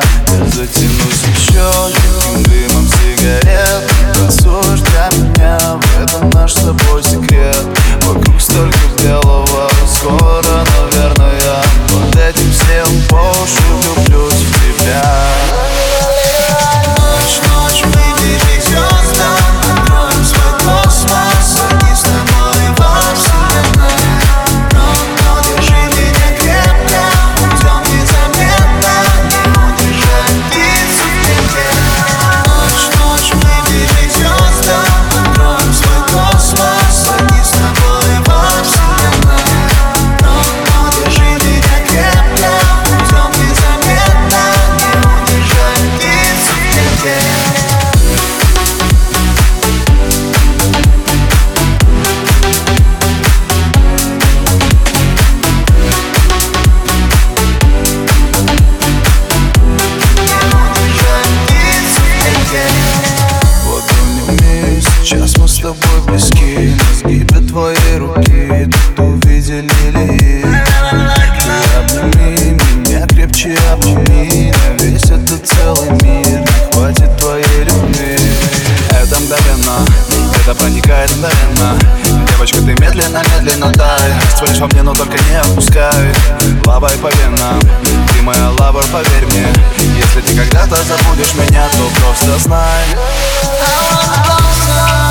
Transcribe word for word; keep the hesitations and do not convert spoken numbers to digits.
Я затянусь еще легким дымом сигарет. Танцуешь для меня, в этом наш с тобой секрет. Вокруг столько белого, скоро, наверное, я под этим снегом по уши влюблюсь в тебя. Ночь, ночь, выбери к звездам, откроем свой космос, они с тобой во вселенной. Но, но держи меня крепко, уйдем незаметно, не удержать птицу в клетке. Ночь, ночь, выбери к звездам, откроем свой космос, они с тобой во вселенной. Но, но держи меня крепко, уйдем незаметно, не удержать птицу в клетке. Вот в мире сейчас мы с тобой близки. На сгибе твоей руки тут увидели ли. Ты обними меня крепче, обними. На весь этот целый мир не хватит твоей любви. Это мгновенно, это проникает мгновенно. Девочка, ты медленно, медленно дай. Стволишь во мне, но только не отпускай. Лавой по венам, ты моя лавр, поверь мне. Если ты когда-то забудешь меня, то просто знай. I wanna go